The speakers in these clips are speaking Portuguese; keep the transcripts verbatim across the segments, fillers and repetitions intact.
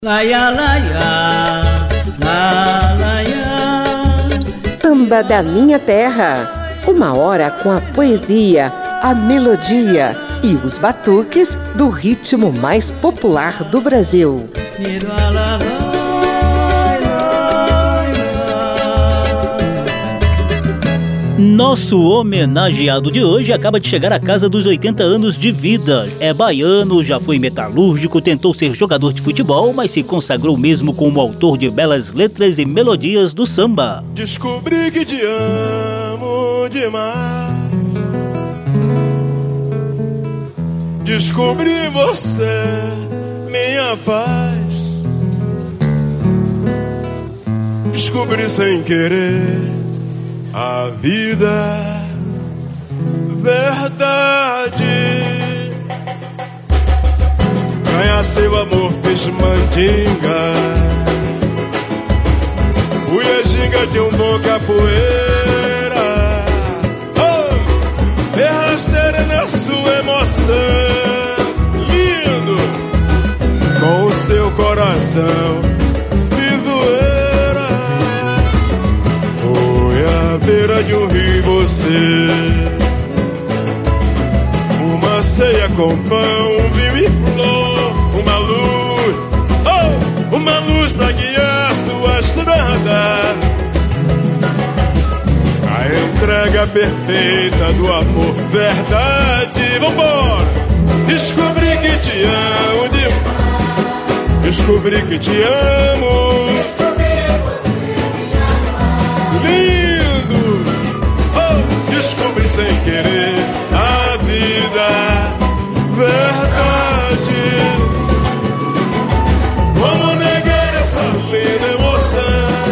Laia, laia, la, laia. Samba da Minha Terra. Uma hora com a poesia, a melodia e os batuques do ritmo mais popular do Brasil. Nosso homenageado de hoje acaba de chegar à casa dos oitenta anos de vida. É baiano, já foi metalúrgico, tentou ser jogador de futebol, mas se consagrou mesmo como autor de belas letras e melodias do samba. Descobri que te amo demais. Descobri você, minha paz. Descobri sem querer a vida, verdade. Ganhar seu amor fez mandinga. Fui a ginga de um bom capoeira. Oh, me rasteira na sua emoção. Lindo, com o seu coração. À beira de um rio você, uma ceia com pão, um vinho e flor, uma luz, oh, uma luz pra guiar sua estrada. A entrega perfeita do amor, verdade. Vambora! Descobri que te amo demais. Descobri que te amo. Descobri sem querer a vida, verdade. Como negar essa linda emoção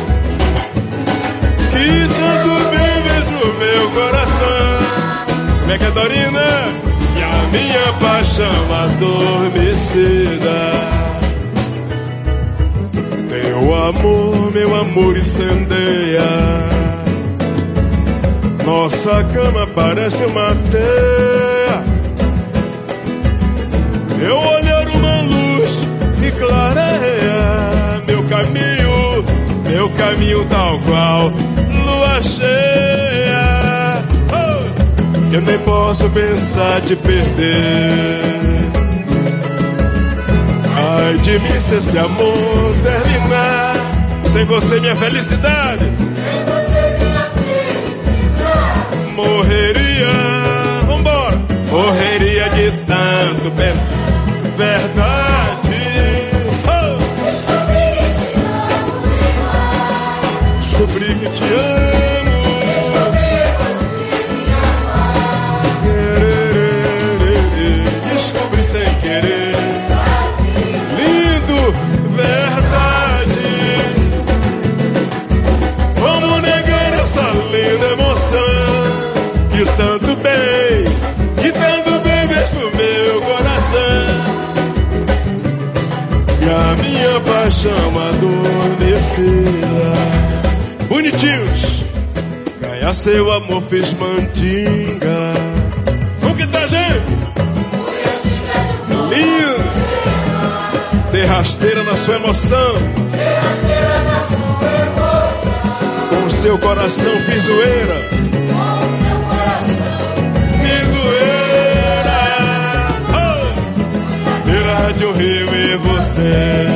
que tanto bem fez pro meu coração? Como é que é, Dorina? E a minha paixão adormecida. Teu amor, meu amor incendeia. Nossa cama parece uma teia. Meu olhar uma luz que clareia meu caminho, meu caminho tal qual lua cheia. Oh, eu nem posso pensar te perder. Ai de mim se esse amor terminar. Sem você minha felicidade morreria, vambora, morreria de tanto bem, verdade. Oh. Descobri que te amo. Descobri sem querer. Lindo, verdade. Como negar essa linda emoção? Que tanto bem, que tanto bem fez pro meu coração. E a minha paixão adormecida. Bonitinhos, ganhar seu amor fez mandinga. Como que tá, gente? Lindo, ter rasteira na sua emoção. Com seu coração fiz zoeira. De um rio e você,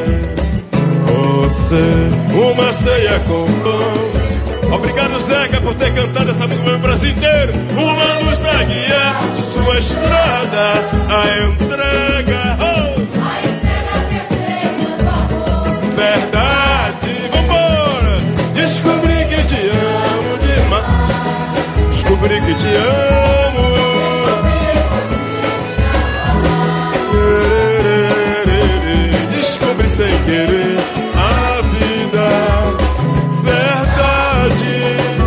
você, uma ceia com pão. Obrigado, Zeca, por ter cantado essa música no Brasil inteiro. Uma luz pra guiar sua estrada, a entrega, oh, a entrega perfeita do amor, verdade. Vambora! Descobri que te amo demais. Descobri que te amo. Sem querer a vida, verdade.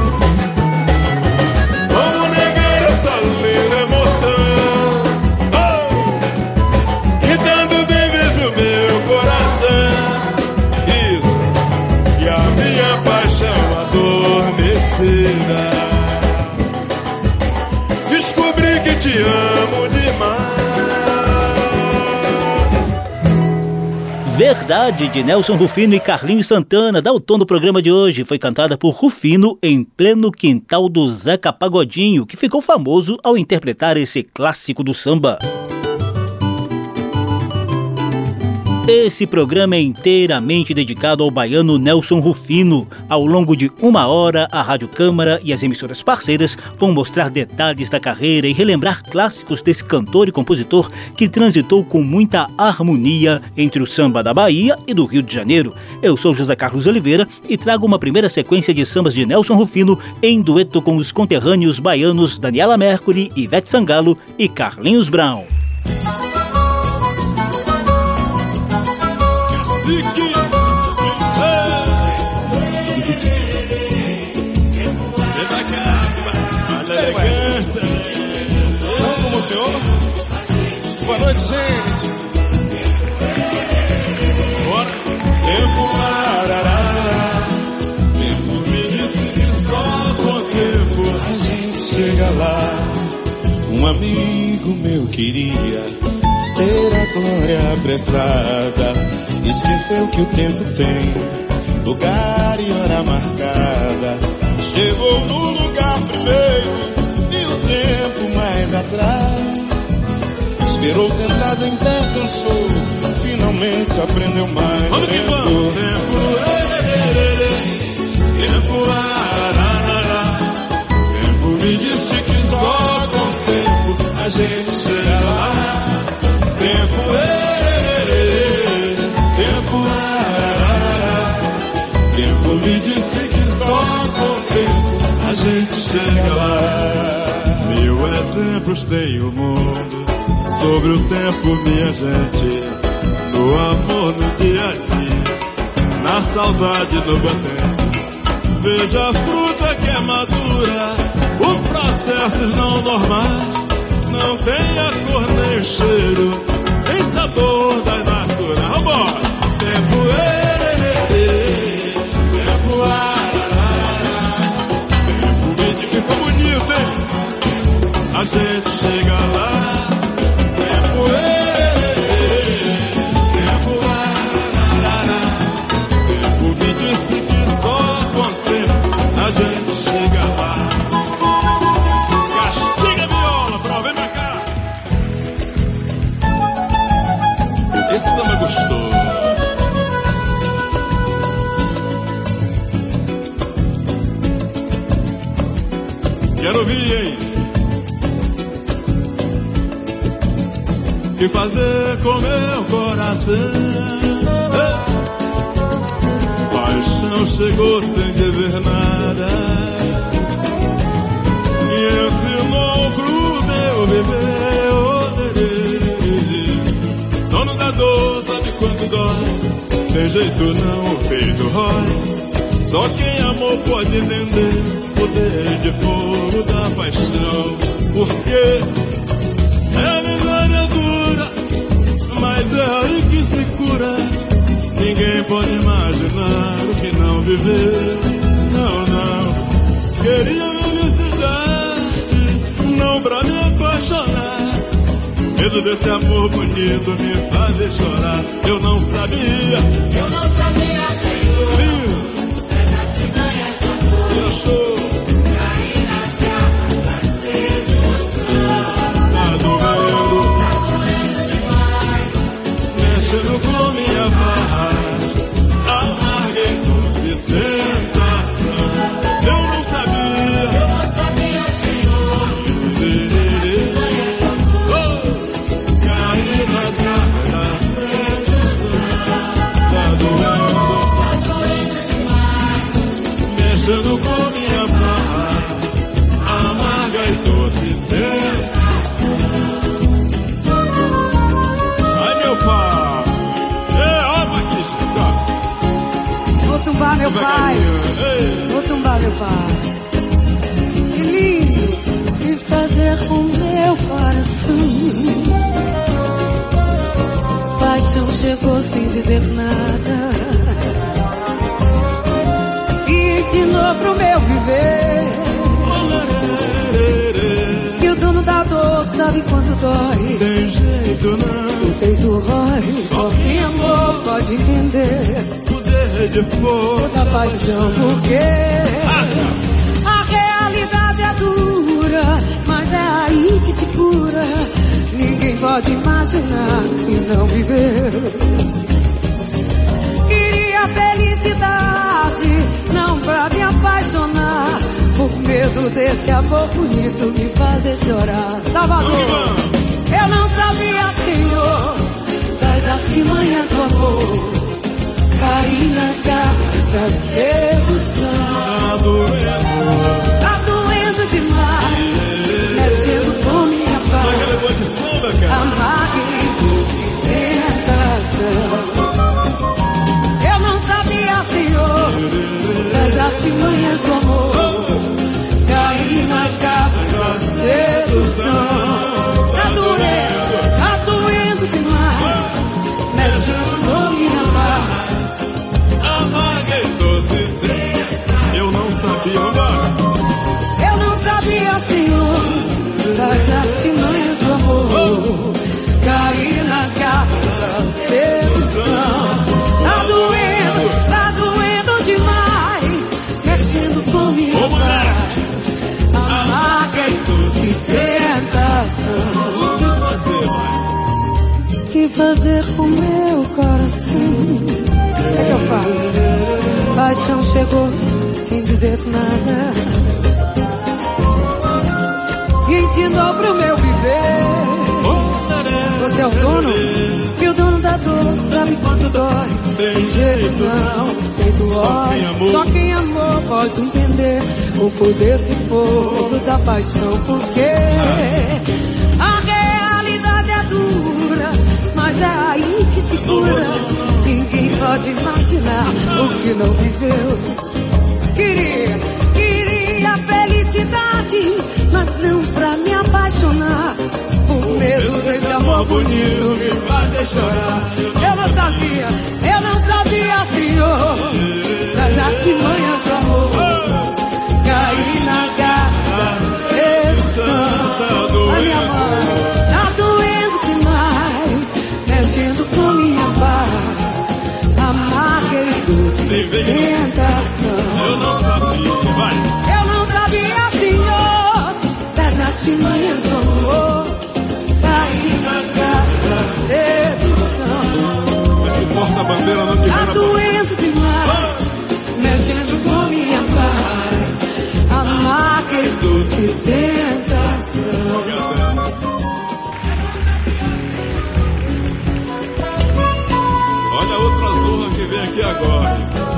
Como negar essa linda emoção? Oh, que tanto bem vejo meu coração. Isso, e a minha paixão adormecida. Verdade, de Nelson Rufino e Carlinhos Santana, dá o tom do programa de hoje. Foi cantada por Rufino em pleno quintal do Zeca Pagodinho, que ficou famoso ao interpretar esse clássico do samba. Esse programa é inteiramente dedicado ao baiano Nelson Rufino. Ao longo de uma hora, a Rádio Câmara e as emissoras parceiras vão mostrar detalhes da carreira e relembrar clássicos desse cantor e compositor que transitou com muita harmonia entre o samba da Bahia e do Rio de Janeiro. Eu sou José Carlos Oliveira e trago uma primeira sequência de sambas de Nelson Rufino em dueto com os conterrâneos baianos Daniela Mercury, Ivete Sangalo e Carlinhos Brown. Zique, vem pra cá, olha a elegância. Não como o senhor? Boa noite, gente. Bora. Tempo, arará. Tempo me disse que só com o tempo a gente chega lá. Um amigo meu queria ter a glória apressada. Esqueceu que o tempo tem lugar e hora marcada. Chegou no lugar primeiro e o tempo mais atrás. Esperou sentado em pé, cansou, finalmente aprendeu mais. Vamos que vamos! Tempo, tempo, ararará. Tempo me disse que só com o tempo a gente chega lá. Tempo, tempo, ararará. Tempo me disse que só com o tempo a gente chega lá. Mil exemplos tem o mundo sobre o tempo, minha gente. No amor, no dia a dia, na saudade, no bom tempo. Veja a fruta que é madura por processos não normais. Não tem a cor nem o cheiro, nem sabor da natura. Vambora! Tempo, tempo, ararará. Tempo, vem que ficou bonito, hein? A gente chega lá. Tempo, tempo, ararará. Tempo me disse que só com o tempo a gente chega lá. Castiga a viola, pra vem pra cá. Esse samba gostou. Quero ouvir, hein? Que fazer com meu coração? Ei! Paixão chegou sem dever nada e ensinou pro meu bebê. Oh, lelê. Dono da dor sabe quanto dói. Tem jeito não, o peito rói. Só quem amou pode entender poder de fogo da paixão. Porque é miséria dura, mas é aí que se cura. Ninguém pode imaginar o que não viveu. Não, não. Queria felicidade, não pra me apaixonar. Medo desse amor bonito me fazer chorar. Eu não sabia. Eu não sabia, Senhor. Viu? Eu sou. Tá doendo. Mexendo com minha barra. Amarguei doce tentação. Eu não sabia. Eu não sabia, Senhor. Oh, caí nas garras da sedução. Tá doendo. Tá doendo demais. Mexendo com minha barra. Amarga e doce tentação. Ai, meu pai. É, ó, Maquista. Vou tumbar meu pai. Vou tumbar meu pai. Que lindo. E fazer com meu coração. Paixão chegou sem dizer nada e ensinou pro meu viver. Que o dono da dor sabe quanto dói. Tem jeito não, O peito dói. Só quem amou pode entender Poder de fogo da paixão, porque a realidade é dura, mas é aí que se cura. Ninguém pode imaginar que não viveu. Queria felicidade, não pra me apaixonar, por medo desse amor bonito me fazer chorar. Salvador, eu não sabia, Senhor, das artimanhas do amor. Caí nas garras da sedução. Tá doendo, Tá doendo demais, mexendo com minha paz. mas ela é boa de samba, cara. Amarguei de tentação. Eu não sabia, Senhor, das artimanhas do amor. Caí nas garras da sedução. Tá doendo, tá doendo demais, mexendo com minha paz. Amarguei doce, eu não sabia andar. Eu não sabia, Senhor, das artimanhas do amor. Caí nas garras da sedução. Tá doendo, tá doendo demais, mexendo com minha Ô, mulher! paz. Amarguei doce tentação. O que fazer, vai? O que fazer com meu coração? O que é que eu faço? Paixão chegou sem dizer nada e ensinou pro meu viver. Você é o dono e o dono da dor sabe quanto dói. Tem jeito não, feito ódio. Só quem amou pode entender o poder de fogo da paixão, porque a realidade é dura, mas é aí que se cura. Ninguém pode imaginar o que não viveu. Queria, queria felicidade, mas não pra me apaixonar, por medo desse amor bonito me fazer chorar. Eu não sabia, eu não sabia, Senhor, das artimanhas do amor. Caí nas garras da sedução. A minha mão tá doendo demais, mexendo com minha paz. Amarguei doce tentação. Eu não sabia, vai. Eu não sabia, Senhor, das artimanhas do amor. Caí nas garras da sedução. Esse porta-bandeira não te Tá vira doendo demais, mexendo com minha paz. Amarguei doce tentação. Olha a outra zorra que vem aqui agora.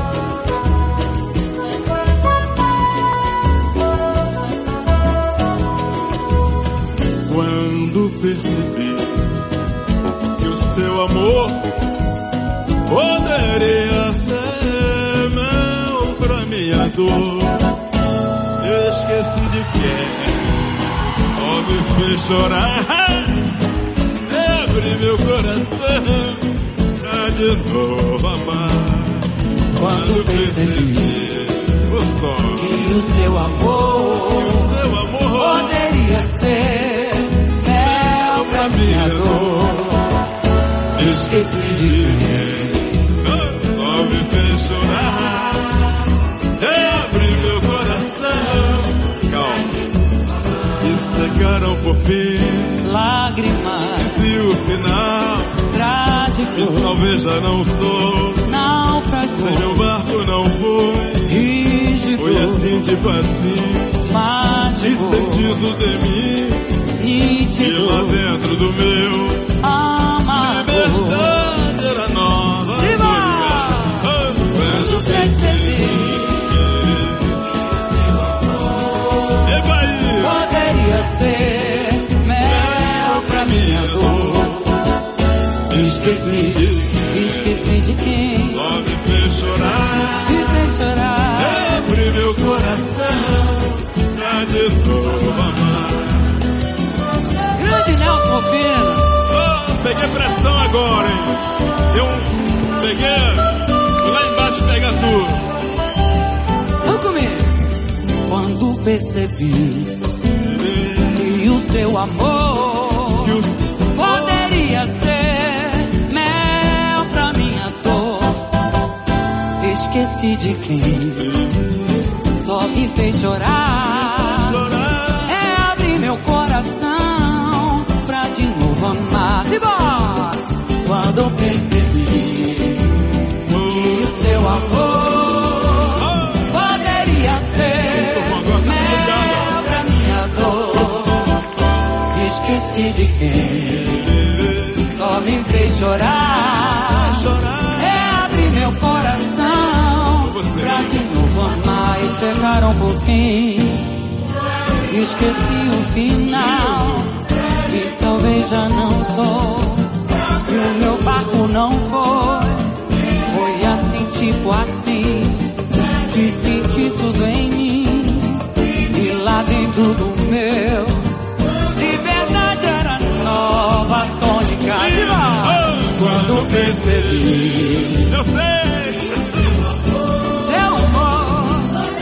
Quando percebi que o seu amor poderia ser mel pra minha dor, esqueci de quem, oh, me fez chorar, abre meu coração pra de novo amar. Quando percebi o som Que o seu amor que o seu amor poderia ser mel pra minha dor, esqueci de quem, oh, me fez chorar, abre meu coração, calma, e secaram por fim lágrimas, se o final trágico, me salvei, já não sou, sem naufragou, meu barco não foi, rígido, foi assim tipo assim, mágico, e sentido de mim, e nítido, lá dentro do meu amargo. liberdade era nova. Se vai! Quando Percebi, e Bahia, poderia ser mel pra minha dor. Esqueci, esqueci de quem só me fez chorar, me fez chorar. abre meu coração pra de novo amar. Grande Nelson Rufino, Oh, peguei pressão agora, hein? Eu peguei, fui lá embaixo pegar tudo. vamos comigo. Quando percebi que o seu amor E o seu poderia ser Esqueci de quem só me fez chorar. É abrir meu coração pra de novo amar. E bora! Quando percebi que o seu amor poderia ser mel pra minha dor. Esqueci de quem só me fez chorar. É abrir meu coração pra de novo amar. E cercaram por fim. Esqueci o final, que talvez já não sou. Se o meu barco não foi, foi assim, tipo assim, que senti tudo em mim. E lá dentro do meu, liberdade era nova tônica. Quando percebi, eu sei, seu amor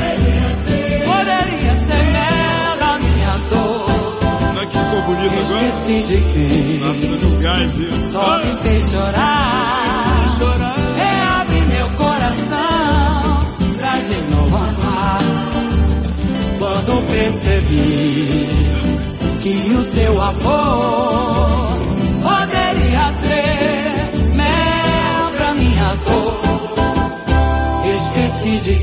poderia ser mel da minha dor. Não é que ficou bonito agora? Esqueci de quem Tá precisando de um gás, viu? só me fez chorar. É abrir meu coração pra de novo amar. Quando percebi que o seu amor poderia ser mel pra minha dor. Esqueci de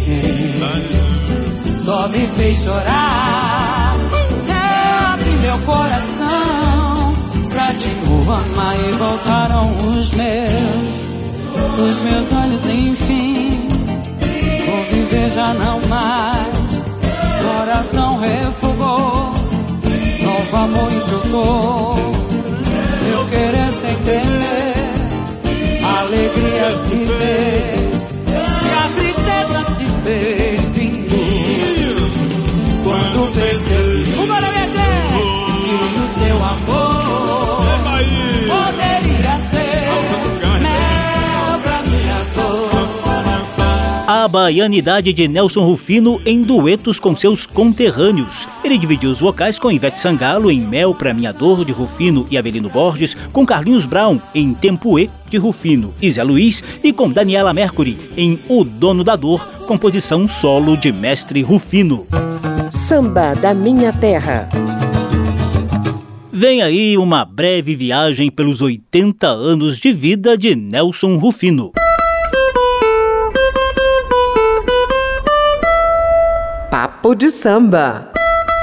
quem só me fez chorar. É abrir meu coração pra de novo amar. E voltaram os meus, os meus olhos enfim. Conviver já não mais. Coração refugou, novo amor enxugou. Eu querer sem temer, a alegria se fez e a tristeza se fez vindo. Quando percebi, uma minha gente, que o seu amor poderia ser mel pra minha dor. A baianidade de Nelson Rufino em duetos com seus conterrâneos. Ele dividiu os vocais com Ivete Sangalo em Mel Pra Minha Dor, de Rufino e Avelino Borges, com Carlinhos Brown em Tempoê, de Rufino e Zé Luiz, e com Daniela Mercury em O Dono da Dor, composição solo de Mestre Rufino. Samba da Minha Terra. Vem aí uma breve viagem pelos oitenta anos de vida de Nelson Rufino. Papo de Samba.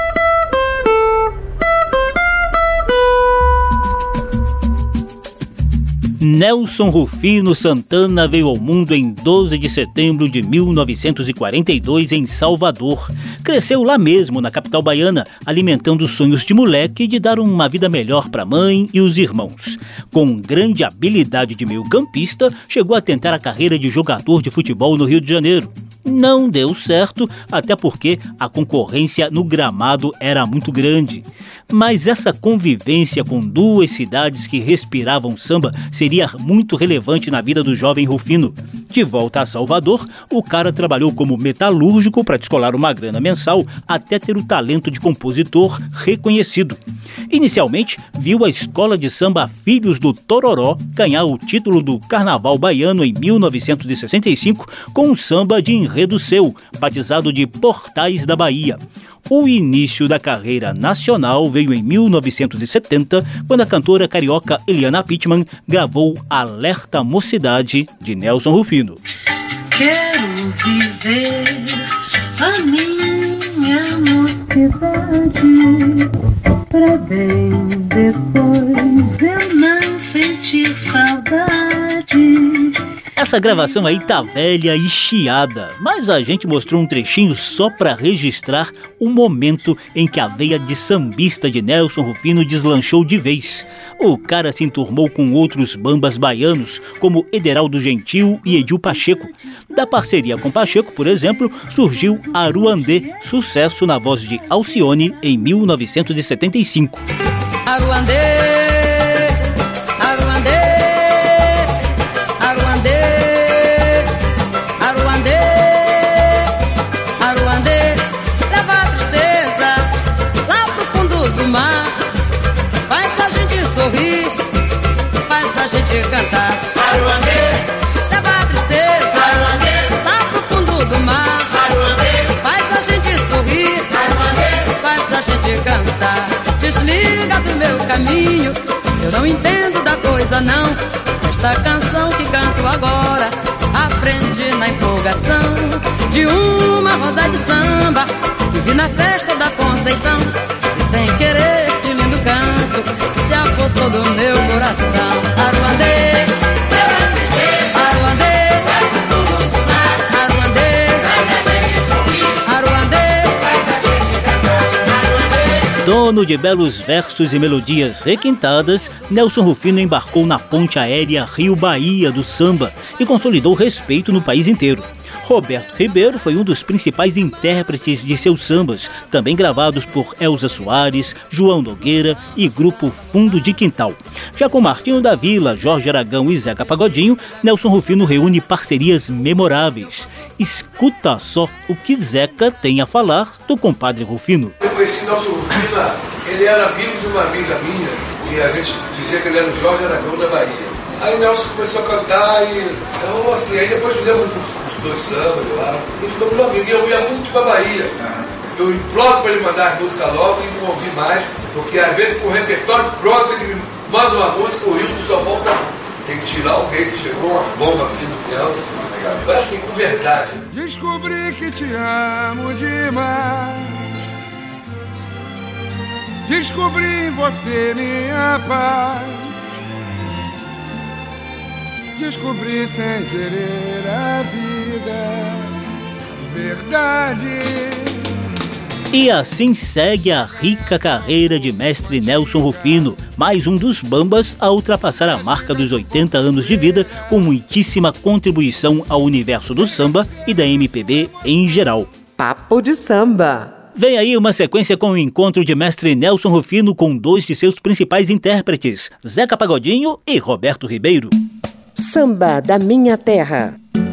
Nelson Rufino Santana veio ao mundo em doze de setembro de mil novecentos e quarenta e dois em Salvador. Cresceu lá mesmo, na capital baiana, alimentando os sonhos de moleque de dar uma vida melhor para a mãe e os irmãos. Com grande habilidade de meio-campista, chegou a tentar a carreira de jogador de futebol no Rio de Janeiro. Não deu certo, até porque a concorrência no gramado era muito grande. Mas essa convivência com duas cidades que respiravam samba seria muito relevante na vida do jovem Rufino. De volta a Salvador, o cara trabalhou como metalúrgico para descolar uma grana mensal até ter o talento de compositor reconhecido. Inicialmente, viu a escola de samba Filhos do Tororó ganhar o título do Carnaval Baiano em mil novecentos e sessenta e cinco com um samba de enredo seu, batizado de Portais da Bahia. O início da carreira nacional veio em mil novecentos e setenta, quando a cantora carioca Eliana Pittman gravou Alerta Mocidade, de Nelson Rufino. Quero viver a minha mocidade, pra bem depois eu não sentir saudade. Essa gravação aí tá velha e chiada, mas a gente mostrou um trechinho só para registrar o momento em que a veia de sambista de Nelson Rufino deslanchou de vez. O cara se enturmou com outros bambas baianos, como Ederaldo Gentil e Edil Pacheco. Da parceria com Pacheco, por exemplo, surgiu Aruandê, sucesso na voz de Alcione em mil novecentos e setenta e cinco. Aruandê, Aruandê, Aruandê, Aruandê, Aruandê, leva a tristeza lá pro fundo do mar, faz a gente sorrir, faz a gente cantar. Aruandê, leva a tristeza Aruandê, lá pro caminho. Eu não entendo da coisa não. Esta canção que canto agora aprendi na empolgação de uma roda de samba que vi na festa da Conceição. E sem querer este lindo canto se apossou do meu coração. Aruandê, Aruandê, Dono de belos versos e melodias requintadas, Nelson Rufino embarcou na ponte aérea Rio-Bahia do samba e consolidou respeito no país inteiro. Roberto Ribeiro foi um dos principais intérpretes de seus sambas, também gravados por Elza Soares, João Nogueira e Grupo Fundo de Quintal. Já com Martinho da Vila, Jorge Aragão e Zeca Pagodinho, Nelson Rufino reúne parcerias memoráveis. Escuta só o que Zeca tem a falar do compadre Rufino. Eu conheci Nelson Rufino, ele era amigo de uma amiga minha, e a gente dizia que ele era o Jorge Aragão da Bahia. Aí o Nelson começou a cantar e então assim, aí depois fizemos os dois sambas lá, e ficamos amigos, e eu ia muito pra Bahia. Eu imploro pra ele mandar as músicas logo e não ouvir mais, porque às vezes com o repertório pronto ele me manda uma música, o Rio só volta, tem que tirar alguém que chegou uma bomba aqui no piano. Mas assim, com verdade. Descobri que te amo demais. Descobri em você minha paz. Descobri sem querer a vida, verdade. E assim segue a rica carreira de mestre Nelson Rufino, mais um dos bambas a ultrapassar a marca dos oitenta anos de vida, com muitíssima contribuição ao universo do samba e da M P B em geral. Papo de samba. Vem aí uma sequência com o encontro de mestre Nelson Rufino com dois de seus principais intérpretes, Zeca Pagodinho e Roberto Ribeiro. Samba da Minha Terra.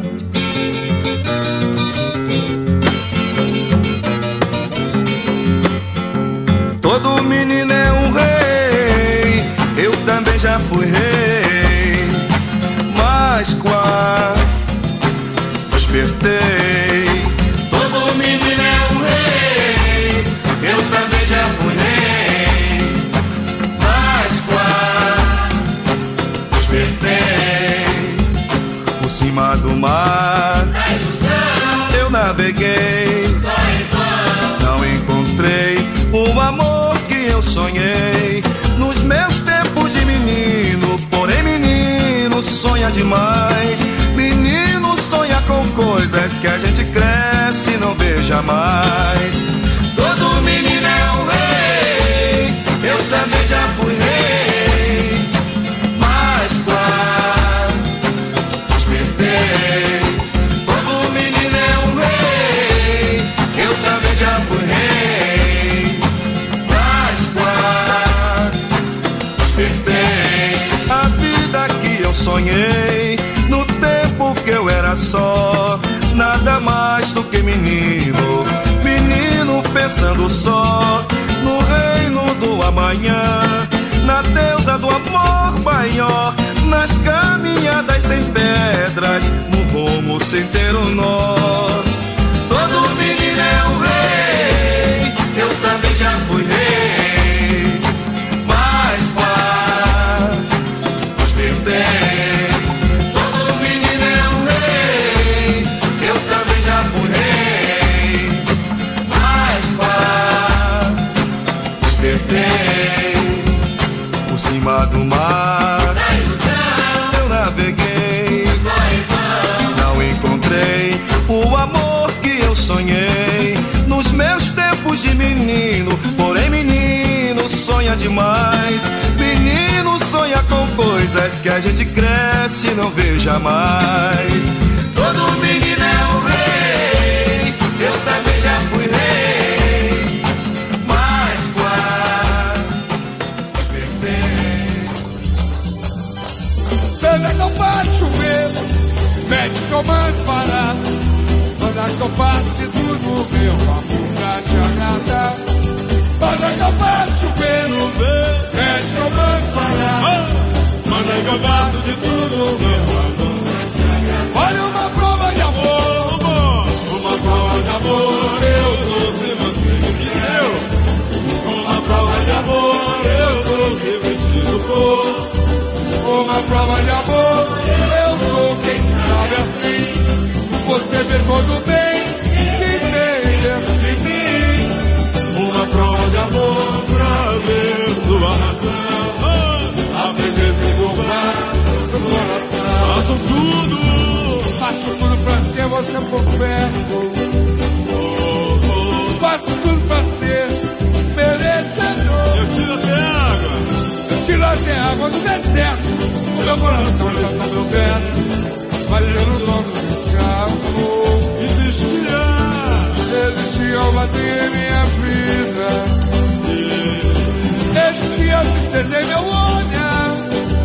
Todo menino é um rei, eu também já fui rei, mas quase despertei. Todo menino é um rei, eu também já fui rei, mas quase despertei. Por cima do mar, eu naveguei, não encontrei o amor que eu sonhei nos meus tempos de menino. Porém menino sonha demais, menino sonha com coisas que a gente cresce e não vê jamais. Todo menino é um rei, eu também já fui rei, mas quase despertei. Todo menino é um rei, eu também já fui rei, a vida que eu sonhei no tempo que eu era só, nada mais do que menino, menino pensando só no reino do amanhã, na deusa do amor maior, nas caminhadas sem pedras, no rumo sem ter um nó. Todo menino é um rei, eu também já fui rei, mas quase despertei. Todo menino é um rei, eu também já fui rei, mas quase despertei. Por cima do mar, eu naveguei, não encontrei o amor que eu sonhei nos meus tempos de menino. Porém menino sonha demais, menino sonha com coisas que a gente cresce e não vê jamais. Todo menino é um rei, eu também já fui rei, mas quase despertei. Manda que eu paro de chover, mete que eu mando parar, manda que eu faço de tudo, meu amor, pra te agradar. Manda que eu paro de chover, mete que eu mando parar, manda que eu faço de tudo, meu amor, pra te agradar. Olha uma prova de amor, uma prova de amor, eu trouxe você me deu. Uma prova de amor, eu trouxe você. você por perto. Faço tudo pra ser merecedor. Eu tiro até água, eu tiro até água do deserto. Meu coração já está meu perto, vai ser o dono do carro. Existia, existia uma em minha vida. Existia tristeza em meu olhar.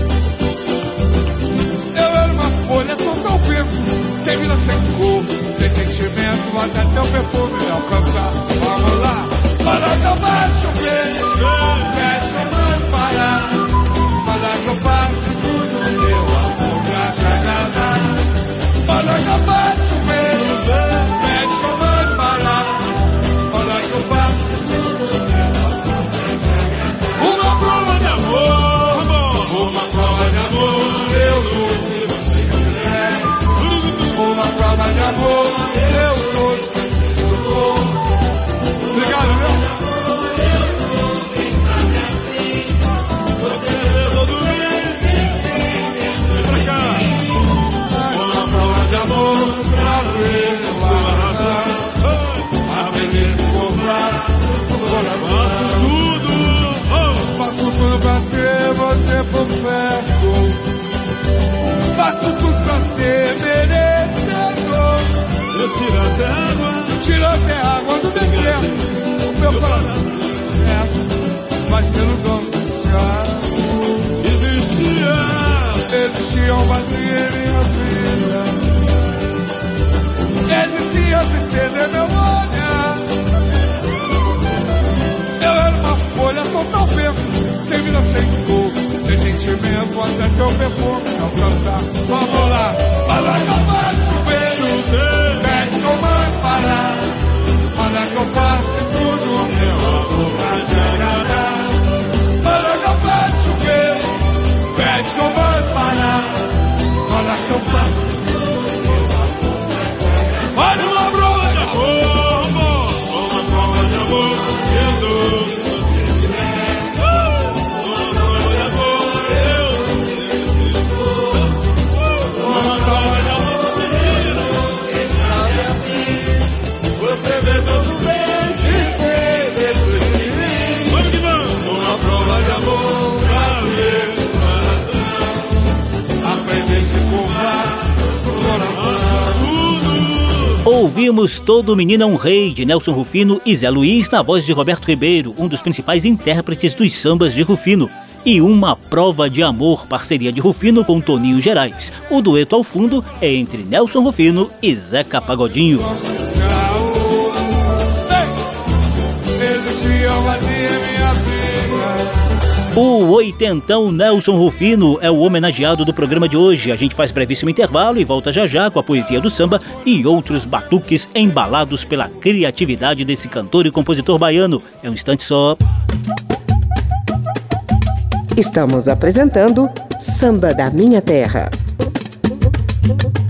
Eu era uma folha, só tão vivo, sem vida, sem cor, sem sentimento, até teu perfume me alcançar. Vamos lá, para acabar de chover, fecha a mão parar, para que eu passe tudo meu amor pra te agradar. Para acabar de chover, fecha a mão parar, para que eu passe tudo meu amor pra te agradar. Uma prova de amor, uma prova de amor, eu não sei se você quiser. Uma prova de amor, eu não sei se você. Obrigado, meu. Você por perto, faço tudo pra ser merecedor. Eu tiro até água, tiro até água do deserto. O meu coração certo vai ser o dono do céu. Existia, existia um vazio em minha vida. Existia tristeza em meu olhar. Eu era uma folha total verde, sem vida, sem cor, sem sentimento, até teu perfume me alcançar. Vamos lá, para acabar de chover, pede com mãe parar, para que eu passe tudo meu amor pra te agradar. Para acabar de chover, pede com mãe parar, para que eu passe tudo meu amor pra te agradar. Olha uma prova de amor, amor, uma prova de amor, eu dou. Ouvimos Todo Menino é um Rei, de Nelson Rufino e Zé Luiz, na voz de Roberto Ribeiro, um dos principais intérpretes dos sambas de Rufino. E Uma Prova de Amor, parceria de Rufino com Toninho Gerais. O dueto ao fundo é entre Nelson Rufino e Zeca Pagodinho. O oitentão Nelson Rufino é o homenageado do programa de hoje. A gente faz brevíssimo intervalo e volta já já com a poesia do samba e outros batuques embalados pela criatividade desse cantor e compositor baiano. É um instante só. Estamos apresentando Samba da Minha Terra.